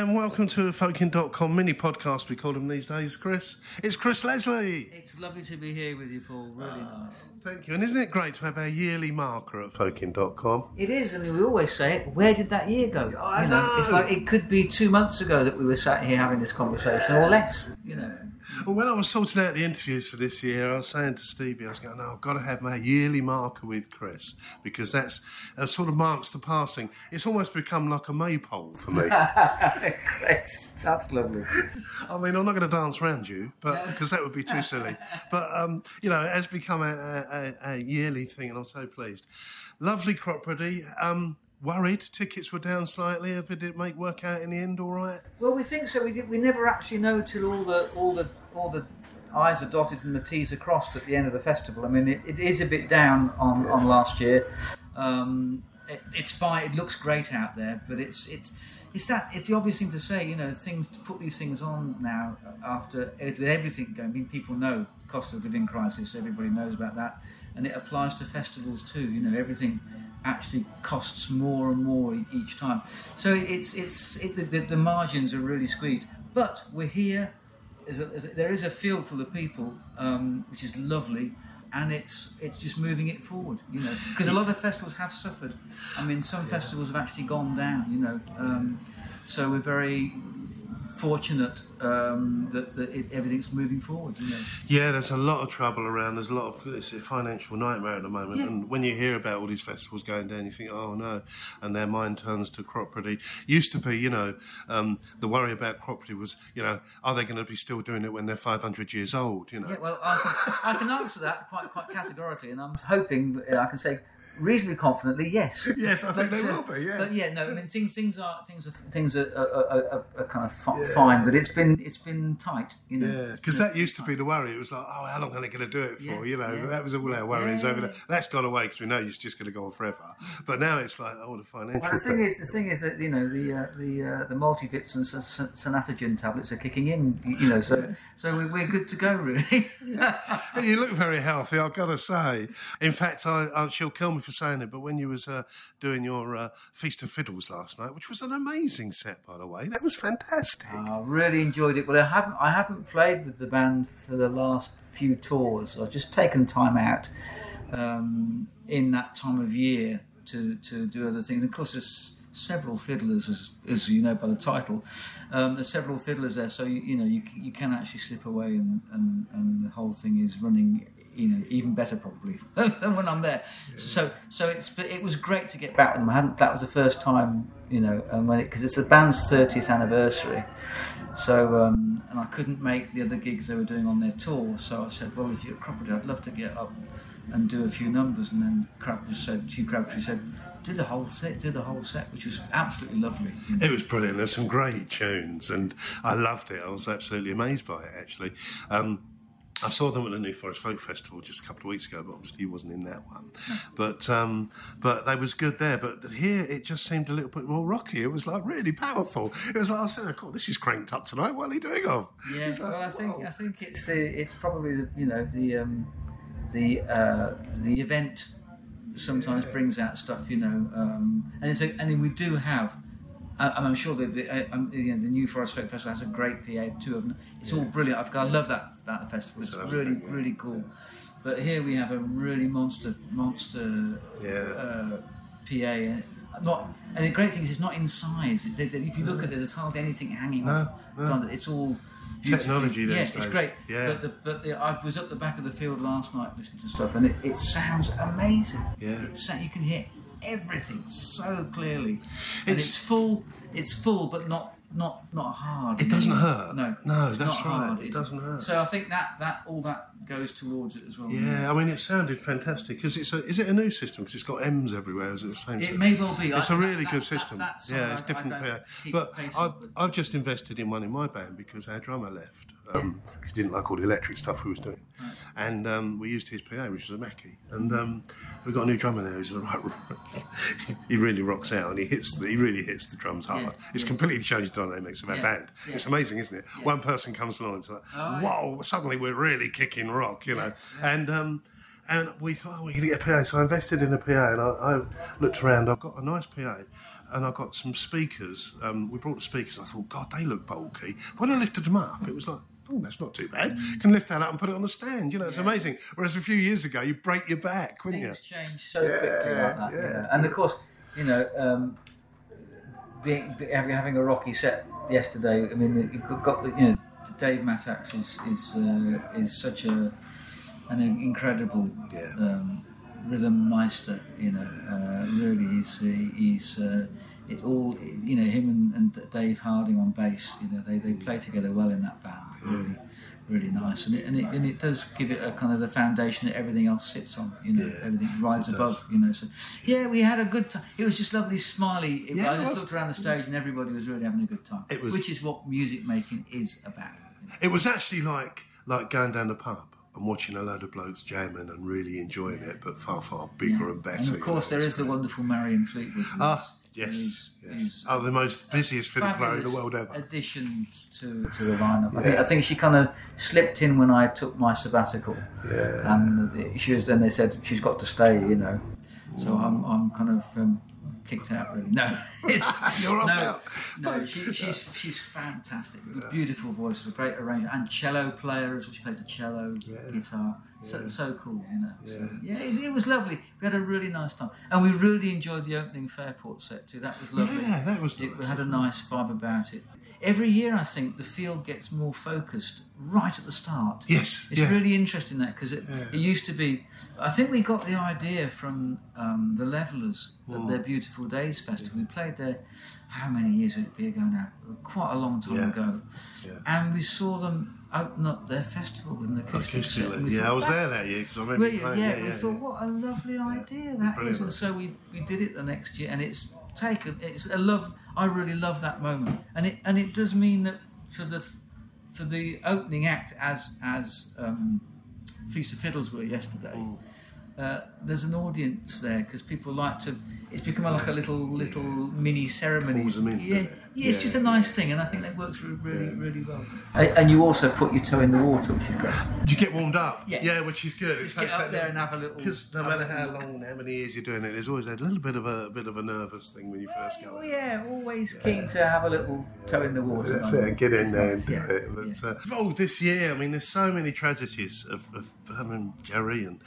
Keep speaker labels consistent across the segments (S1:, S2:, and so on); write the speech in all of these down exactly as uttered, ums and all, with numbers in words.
S1: and welcome to a Folkin dot com mini podcast, we call them these days, Chris. It's Chris Leslie.
S2: It's lovely to be here with you, Paul. Really oh, nice.
S1: Thank you. And isn't it great to have our yearly marker at Folkin dot com?
S2: It is, and we always say it, where did that year go?
S1: I
S2: you
S1: know.
S2: know. It's like it could be two months ago that we were sat here having this conversation, or less, you know.
S1: Well, when I was sorting out the interviews for this year, I was saying to Stevie, I was going, no, I've got to have my yearly marker with Chris, because that's uh, sort of marks the passing. It's almost become like a maypole for me.
S2: that's, that's lovely.
S1: I mean, I'm not going to dance around you, but because that would be too silly. But, um, you know, it has become a, a, a yearly thing, and I'm so pleased. Lovely property. Um, Worried tickets were down slightly. Did it make work out in the end all right?
S2: Well, we think so. We did, we never actually know till all the all the all the I's are dotted and the T's are crossed at the end of the festival. I mean, it, it is a bit down on, yeah. on last year. Um, it, it's fine. It looks great out there, but it's it's it's that it's the obvious thing to say. You know, things to put these things on now after with everything going. I mean, people know cost of living crisis. Everybody knows about that, and it applies to festivals too. You know, everything actually costs more and more each time, so it's it's it, the, the margins are really squeezed. But we're here. As a, as a, there is a field full of people, um, which is lovely, and it's it's just moving it forward. You know, because a lot of festivals have suffered. I mean, some yeah. festivals have actually gone down. You know, um, so we're very fortunate um, that, that it, everything's moving forward. You know.
S1: Yeah, there's a lot of trouble around. There's a lot of it's a financial nightmare at the moment. Yeah. And when you hear about all these festivals going down, you think, oh no, and their mind turns to property. Used to be, you know, um, the worry about property was, you know, are they going to be still doing it when they're five hundred years old? You know.
S2: Yeah, well, I can, I can answer that quite quite categorically, and I'm hoping I can say reasonably confidently, yes.
S1: Yes, I think
S2: but,
S1: they
S2: uh,
S1: will be. Yeah.
S2: But yeah, no. I mean, things things are things are things are, are, are, are kind of fi- yeah. fine, but it's been it's been tight, you know.
S1: Yeah, because that used to be the worry. It was like, oh, how long are they going to do it for? Yeah, you know, yeah. that was all our worries
S2: yeah,
S1: over
S2: yeah.
S1: there. That's gone away because we know it's just going to go on forever. But now it's like, oh, the financial.
S2: Well, the thing is, the thing is that you know the uh, the uh, the multivits and Sanatogen tablets are kicking in, you know. So yeah. so we're, we're good to go, really.
S1: Yeah. You look very healthy, I've got to say. In fact, I, I she'll kill me for saying it, but when you was uh, doing your uh, Feast of Fiddles last night, which was an amazing set, by the way, that was fantastic.
S2: I really enjoyed it. Well, I haven't I haven't played with the band for the last few tours. I've just taken time out um, in that time of year to, to do other things. Of course, there's several fiddlers, as, as you know by the title. Um, there's several fiddlers there, so you, you know you you can actually slip away, and, and, and the whole thing is running, you know, even better probably than when I'm there. Yeah. So so it's but it was great to get back with them. I hadn't, that was the first time, you know, and when it because it's the band's thirtieth anniversary. So um, and I couldn't make the other gigs they were doing on their tour. So I said, well, if you're at Crocodile, I'd love to get up and do a few numbers. And then Crabtree said, Hugh Crabtree said, do the whole set, do the whole set, which was absolutely lovely. You know?
S1: It was brilliant. There's some great tunes, and I loved it. I was absolutely amazed by it, actually. Um, I saw them at the New Forest Folk Festival just a couple of weeks ago, but obviously he wasn't in that one. No. But um, but they was good there. But here it just seemed a little bit more rocky. It was like really powerful. It was like, I said, oh, this is cranked up tonight. What are they doing of?
S2: Yeah,
S1: like,
S2: well, I think
S1: whoa.
S2: I think it's the it's probably the, you know the um, the uh, the event sometimes yeah. brings out stuff, you know, um, and it's a, and we do have. Uh, I'm sure that the, uh, um, you know, the New Forest Folk Festival has a great P A too. Of them. It's yeah. all brilliant. I've, I love that that festival. It's, it's really thing, yeah. really cool. Yeah. But here we have a really monster monster
S1: yeah.
S2: uh, P A. And not and the great thing is it's not in size. It, it, if you look no. at it, there's hardly anything hanging
S1: no,
S2: off.
S1: No.
S2: It's all
S1: technology.
S2: Yeah,
S1: these
S2: it's
S1: days.
S2: great.
S1: Yeah.
S2: But, the, but the, I was at the back of the field last night listening to stuff, and it, it sounds amazing.
S1: Yeah.
S2: It, you can hear everything so clearly, and it's, it's full. It's full, but not not not hard.
S1: It doesn't hurt.
S2: No,
S1: no,
S2: it's
S1: that's
S2: not
S1: right.
S2: Hard.
S1: It
S2: it's,
S1: doesn't hurt.
S2: So I think that, that all that goes towards it as well.
S1: Yeah, I mean, it sounded fantastic because it's a. Is it a new system? Because it's got M's everywhere. Is it the same?
S2: It
S1: system?
S2: may well be.
S1: It's
S2: I,
S1: a really
S2: that,
S1: good
S2: that,
S1: system.
S2: That,
S1: yeah, it's
S2: I,
S1: different.
S2: I
S1: yeah.
S2: But
S1: I've I've just invested in one in my band because our drummer left. Um, yeah. He didn't like all the electric stuff we was doing, right. and um, we used his P A, which was a Mackie, and um, we've got a new drummer now. Who's a right. He really rocks out, and he hits. The, he really hits the drums hard.
S2: Yeah.
S1: It's
S2: yeah.
S1: completely changed the dynamics of our
S2: yeah.
S1: band.
S2: Yeah.
S1: It's amazing, isn't it?
S2: Yeah.
S1: One person comes along and it's like,
S2: oh,
S1: whoa! Yeah. Suddenly we're really kicking rock, you know,
S2: yeah. Yeah.
S1: and. Um, And we thought, oh, we're going to get a P A. So I invested in a P A, and I, I looked around. I got a nice P A, and I got some speakers. Um, we brought the speakers. I thought, God, they look bulky. When I lifted them up, it was like, oh, that's not too bad. Can lift that up and put it on the stand. You know, it's yeah. amazing. Whereas a few years ago, you break your back, wouldn't
S2: Things
S1: you?
S2: change so yeah, quickly like that. Yeah. You know? And of course, you know, um, being, having a rocky set yesterday. I mean, you've got the, you know, Dave Mattacks is is uh, is such a an incredible
S1: yeah.
S2: um, rhythm meister. You know, uh, really, he's he's uh, it all. You know, him and, and Dave Harding on bass. You know, they, they play together well in that band. Really, really nice, and it, and it and it does give it a kind of the foundation that everything else sits on. You know,
S1: yeah,
S2: everything rides above.
S1: Does.
S2: You know, so yeah, we had a good time. It was just lovely, smiley. It,
S1: Yeah,
S2: I just
S1: it was.
S2: looked around the stage and everybody was really having a good time.
S1: It was,
S2: which is what music making is about. You know?
S1: It was actually like like going down the pub and watching a load of blokes jamming and really enjoying it, but far, far bigger
S2: Yeah.
S1: and better.
S2: And of course,
S1: you know,
S2: there is the wonderful Marion Fleetwood.
S1: Ah, yes,
S2: Who's,
S1: yes.
S2: who's
S1: oh, the most busiest fiddle player in the world ever.
S2: Addition to to the lineup. I
S1: Yeah.
S2: think I think she kind of slipped in when I took my sabbatical,
S1: Yeah.
S2: and she was. Then they said she's got to stay. You know, so I'm I'm kind of. Um, kicked out really. No, it's,
S1: You're off
S2: no,
S1: out.
S2: no. She, she's she's fantastic. Yeah. Beautiful voice, a great arranger, and cello player as well. She plays the cello,
S1: yeah.
S2: guitar. So
S1: Yeah.
S2: so cool, you know.
S1: Yeah,
S2: so, yeah it, it was lovely. We had a really nice time, and we really enjoyed the opening Fairport set too. That was lovely.
S1: Yeah, that was
S2: It
S1: nice,
S2: had a
S1: wasn't it?
S2: nice vibe about it. Every year, I think the field gets more focused right at the start.
S1: Yes,
S2: It's
S1: yeah.
S2: really interesting that because it,
S1: Yeah.
S2: it used to be. I think we got the idea from um, the Levellers at
S1: Mm.
S2: their Beautiful Days festival. We played there. How many years would it be ago now? Quite a long time
S1: Yeah.
S2: ago.
S1: Yeah.
S2: And we saw them open up their festival with an acoustic set. and
S1: Acoustically.
S2: we
S1: Yeah,
S2: thought,
S1: I was there
S2: "That's
S1: that year because I remember
S2: well,
S1: you
S2: yeah,
S1: playing.
S2: yeah,
S1: Yeah,
S2: we
S1: yeah,
S2: thought,
S1: yeah.
S2: what a lovely idea that
S1: Brilliant.
S2: is, and so we, we did it the next year, and it's taken. It's a love. I really love that moment, and it and it does mean that for the for the opening act, as as um, Feast of Fiddles were yesterday.
S1: Mm.
S2: Uh, there's an audience there because people like to. It's become like a little little mini ceremony.
S1: Pulls them in,
S2: Yeah,
S1: doesn't it?
S2: yeah, it's
S1: Yeah,
S2: just a nice thing, and I think that works re- really,
S1: Yeah.
S2: really well. And, and you also put your toe in the water, which is great.
S1: You get warmed up.
S2: Yeah.
S1: Yeah, which is good.
S2: Just get up there and have a little.
S1: Because no
S2: have a
S1: matter how
S2: little-
S1: long, how many years you're doing it, there's always that little bit of a, a bit of a nervous thing when you first go.
S2: Oh
S1: in.
S2: yeah, always keen to have a little toe in the water.
S1: That's
S2: moment,
S1: it, and get
S2: which
S1: in
S2: is
S1: there
S2: nice,
S1: and
S2: yeah,
S1: do it. But
S2: yeah.
S1: uh, oh, this year, I mean, there's so many tragedies of, of I mean, Jerry and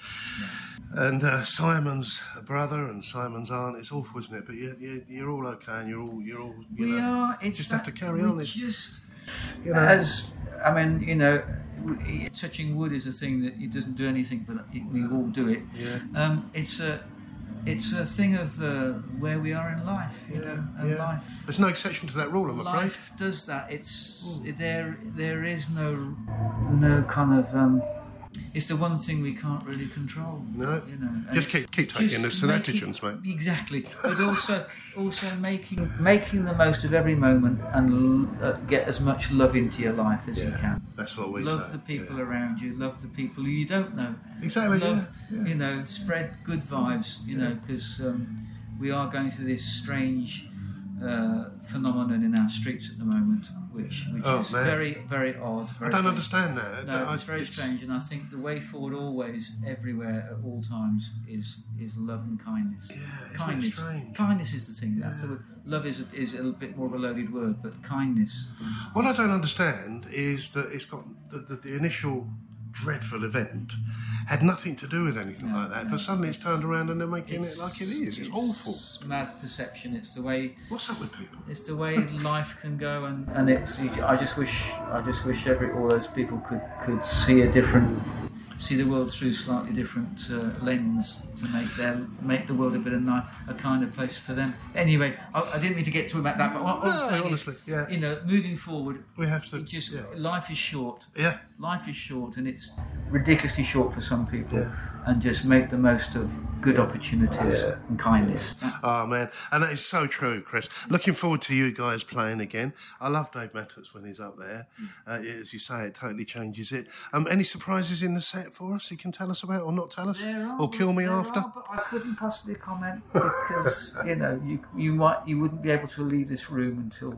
S1: and uh, Simon's brother and Simon's aunt. It's awful, isn't it? But you're, you're, you're all okay, and you're all you're all. You
S2: We
S1: know,
S2: are. It's
S1: just
S2: that
S1: have to carry
S2: we
S1: on. It's,
S2: Just
S1: you know,
S2: as I mean, you know, w- touching wood is a thing that it doesn't do anything, but it, we all do it.
S1: Yeah.
S2: Um, it's a it's a thing of uh, where we are in life, you
S1: Yeah,
S2: know, and
S1: yeah.
S2: life.
S1: There's no exception to that rule, I'm afraid.
S2: Life does that. It's there. There is no no kind of. Um, it's the one thing we can't really control.
S1: No.
S2: you know. and
S1: Just keep keep taking
S2: just
S1: the
S2: making-
S1: Senatogens, mate.
S2: Exactly, but also also making making the most of every moment and l- uh, get as much love into your life as you
S1: Yeah,
S2: can.
S1: that's what we
S2: Love
S1: say.
S2: the people
S1: yeah.
S2: around you. Love the people who you don't know.
S1: Exactly,
S2: Love,
S1: yeah, yeah.
S2: you know, spread good vibes. You know, because um, we are going through this strange uh, phenomenon in our streets at the moment, which which
S1: Oh,
S2: is
S1: man.
S2: very very odd.
S1: I
S2: Very
S1: don't
S2: strange.
S1: understand that.
S2: No,
S1: I-
S2: it's very
S1: it's-
S2: strange, and I think the way forward, always, everywhere, at all times, is is love and kindness.
S1: Yeah, isn't that
S2: kindness.
S1: strange?
S2: Kindness is the thing. That's the word. Love is a, is a little bit more of a loaded word, but kindness.
S1: What I don't understand is that it's got the, the, the initial dreadful event had nothing to do with anything
S2: No,
S1: like that,
S2: no,
S1: but suddenly it's,
S2: it's-
S1: turned around and they're making it like it is. It's, awful.
S2: It's mad perception. It's the way.
S1: What's up with people?
S2: It's the way life can go, and, and it's. I just wish. I just wish every all those people could could see a different, see the world through slightly different uh, lens to make their make the world a bit of ni- a kinder place for them. Anyway, I, I didn't mean to get too about that, but what I was
S1: No,
S2: saying is,
S1: honestly, yeah.
S2: you know, moving forward,
S1: We have to.
S2: it just
S1: yeah.
S2: life is short.
S1: yeah.
S2: Life is short, and it's ridiculously short for some people.
S1: Yeah.
S2: And just make the most of good opportunities
S1: Yeah.
S2: and kindness.
S1: Oh man, and that is so true, Chris. Looking forward to you guys playing again. I love Dave Mattacks when he's up there. Uh, as you say, it totally changes it. Um, any surprises in the set for us? You can tell us about, or not tell us,
S2: There are,
S1: or kill me
S2: there
S1: after.
S2: are, but I couldn't possibly comment because you know you you might you wouldn't be able to leave this room until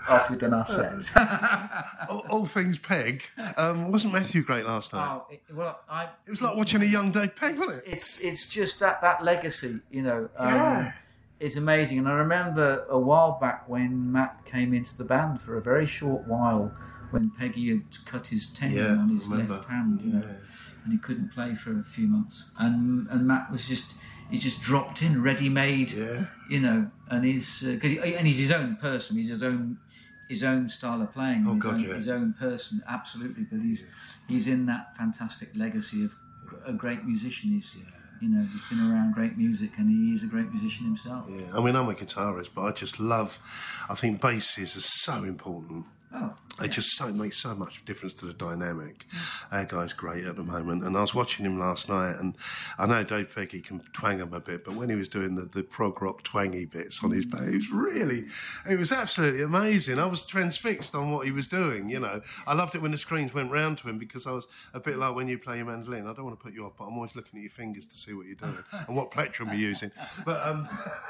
S2: after we'd done our sets.
S1: all, all things Peg. Um, wasn't Matthew great last night?
S2: Oh, it, well, I.
S1: It was like watching a young Dave Peg, wasn't it?
S2: It's it's just that that legacy, you know. Um,
S1: Yeah.
S2: It's amazing, and I remember a while back when Matt came into the band for a very short while, when Peggy had cut his tendon
S1: Yeah,
S2: on his
S1: remember.
S2: left hand, you know,
S1: Yeah.
S2: and he couldn't play for a few months, and and Matt was just he just dropped in, ready made,
S1: Yeah.
S2: you know, and he's because he, and he's his own person, he's his own his own style of playing,
S1: Oh,
S2: his,
S1: God,
S2: own,
S1: yeah.
S2: his own person, absolutely, but he's he's in that fantastic legacy of a great musician. He's you know he's been around great music, and he is a great musician himself.
S1: Yeah, I mean, I'm a guitarist, but I just love. I think basses are so important.
S2: Oh,
S1: They just so make so much difference to the dynamic. Our guy's great at the moment, and I was watching him last night, and I know Dave Peggy can twang him a bit, but when he was doing the, the prog rock twangy bits on his bass, it was really, it was absolutely amazing. I was transfixed on what he was doing. You know, I loved it when the screens went round to him, because I was a bit like when you play your mandolin. I don't want to put you off, but I'm always looking at your fingers to see what you're doing and what plectrum you're using. But um,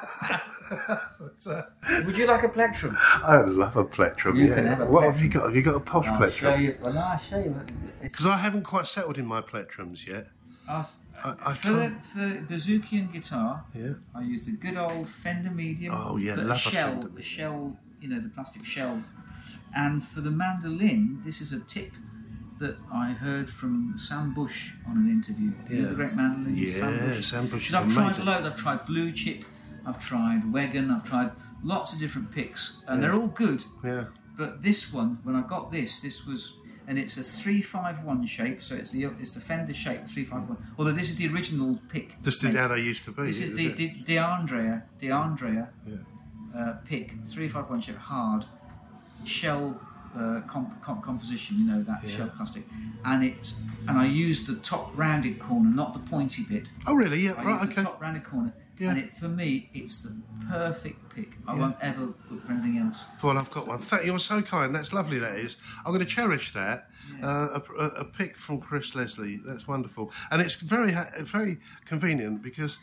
S1: but, uh,
S2: would you like a plectrum?
S1: I love a plectrum.
S2: You
S1: yeah.
S2: can have a
S1: what have
S2: plectrum.
S1: you got? Have you got a posh
S2: I'll
S1: plectrum?
S2: show you. Well, no, I'll show you. It's,
S1: Because I haven't quite settled in my plectrums yet.
S2: I'll,
S1: I, I
S2: for, the,
S1: can't.
S2: for Bazookian guitar,
S1: Yeah.
S2: I used a good old Fender Medium.
S1: Oh, yeah,
S2: but
S1: love a
S2: a shell,
S1: Fender
S2: the
S1: Medium.
S2: shell, you know, the plastic shell. And for the mandolin, this is a tip that I heard from Sam Bush on an interview. You know
S1: Yeah.
S2: the great mandolin,
S1: Yeah,
S2: Sam Bush.
S1: Sam Bush is
S2: 'Cause I've tried
S1: amazing.
S2: a load. I've tried Blue Chip, I've tried Wegan, I've tried lots of different picks, and they're all good.
S1: Yeah.
S2: But this one, when I got this, this was, and it's a three five one shape, so it's the it's the Fender shape three five one. Although this is the original pick.
S1: This is how they used to be.
S2: This is
S1: is
S2: the
S1: it?
S2: De, DeAndrea DeAndrea
S1: Yeah.
S2: uh, pick three five one shape hard shell uh, comp, comp, composition. You know that
S1: Yeah.
S2: shell plastic, and it's and I used the top rounded corner, not the pointy bit.
S1: Oh, really? Yeah.
S2: I
S1: Right.
S2: used
S1: Okay.
S2: the top rounded corner,
S1: Yeah.
S2: and it for me it's the perfect pick. I
S1: Yeah.
S2: won't ever look for anything else.
S1: Well, I've got one. Thank, you're so kind. That's lovely. That is. I'm going to cherish that.
S2: Yeah.
S1: Uh, a, a, a pick from Chris Leslie. That's wonderful, and it's very ha- very convenient because.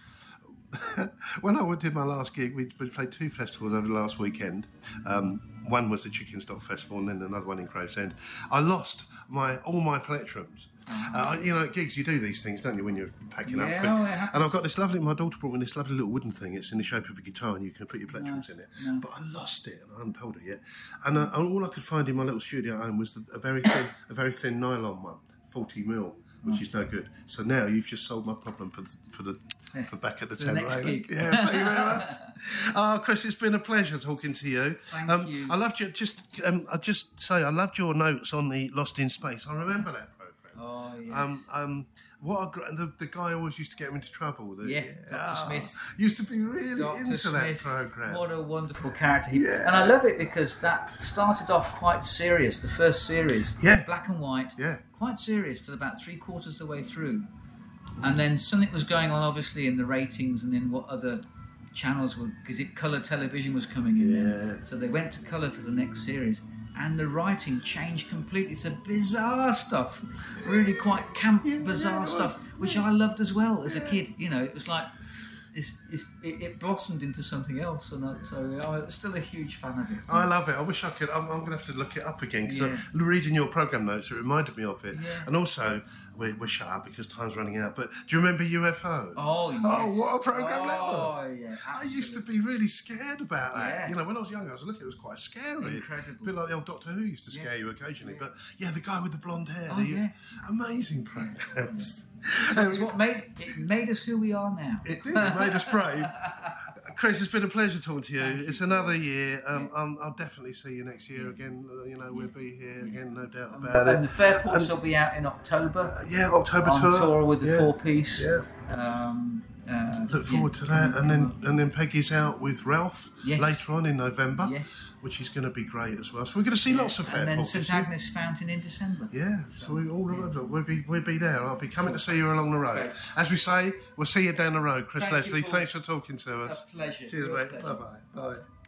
S1: When I did my last gig, we we played two festivals over the last weekend. Um, one was the Chicken Stock Festival, and then another one in Gravesend. I lost my all my plectrums. Uh, you know, at gigs you do these things, don't you, when you're packing
S2: Yeah,
S1: up?
S2: oh, it happens.
S1: And I've got this lovely. My daughter brought me this lovely little wooden thing. It's in the shape of a guitar, and you can put your plectrums
S2: Nice.
S1: in it.
S2: No.
S1: But I lost it, and I hadn't told her yet. And, uh, and all I could find in my little studio at home was the, a very thin, a very thin nylon one, forty mil, which is no good. So now you've just solved my problem for the, for the for back at the
S2: For the
S1: tent.
S2: next
S1: later.
S2: gig.
S1: Yeah, thank you very much. Oh, Chris, it's been a pleasure talking to you.
S2: Thank
S1: um,
S2: you.
S1: I loved your just. Um, I just say I loved your notes on the Lost in Space. I remember that program.
S2: Oh yes.
S1: Um, um, what a gr- the, the guy always used to get him into trouble. The,
S2: Yeah, Doctor
S1: Ah,
S2: Smith.
S1: used to be really
S2: Doctor
S1: into that
S2: Smith,
S1: program.
S2: what a wonderful character. He,
S1: Yeah.
S2: And I love it because that started off quite serious, the first series.
S1: Yeah.
S2: Black and white.
S1: Yeah.
S2: Quite serious till about three quarters of the way through. And then something was going on, obviously, in the ratings and in what other channels were, because it colour television was coming in then.
S1: Yeah.
S2: So they went to colour for the next series. And the writing changed completely to bizarre stuff, really quite camp, bizarre
S1: it
S2: stuff, which I loved as well as a kid. You know, it was like it's, it's, it, it blossomed into something else, and I, so I'm still a huge fan of it.
S1: I love it. I wish I could. I'm, I'm going to have to look it up again because
S2: Yeah.
S1: reading your program notes, it reminded me of it.
S2: Yeah.
S1: And also, we're, we're shut up because time's running out. But do you remember U F O?
S2: Oh, yes.
S1: Oh, what a program that was!
S2: Oh, yeah,
S1: I used to
S2: absolutely.
S1: be really scared about that.
S2: Yeah.
S1: You know, when I was younger, I was looking. It was quite scary.
S2: Incredible.
S1: A bit like the old Doctor Who used to scare
S2: Yeah.
S1: you occasionally.
S2: Yeah.
S1: But yeah, the guy with the blonde hair.
S2: Oh,
S1: the,
S2: yeah.
S1: Amazing programs.
S2: It's what made it made us who we are now.
S1: It did. It made us brave. Chris, it's been a pleasure talking to you.
S2: Thank you.
S1: It's another year. Um, um, I'll definitely see you next year again. Uh, you know, we'll be here again, no doubt about
S2: And the
S1: it.
S2: Fairports will be out in October
S1: Uh, yeah, October
S2: on
S1: tour.
S2: tour with the
S1: yeah.
S2: four piece.
S1: Yeah.
S2: Um, uh,
S1: Look forward
S2: yeah.
S1: to that, and then and then Peggy's out with Ralph
S2: Yes.
S1: later on in November,
S2: Yes.
S1: which is going to be great as well. So we're going to see lots of
S2: And then
S1: Fairports.
S2: Saint
S1: this year.
S2: Agnes Fountain in December.
S1: Yeah, so we all remember. We'll be we'll be there. I'll be coming to see you along the road.
S2: Okay.
S1: As we say, we'll see you down the road. Chris
S2: Thank you,
S1: Leslie,
S2: Paul.
S1: thanks for talking to
S2: A
S1: us.
S2: pleasure.
S1: Cheers,
S2: Real
S1: mate.
S2: pleasure.
S1: Bye bye. Bye.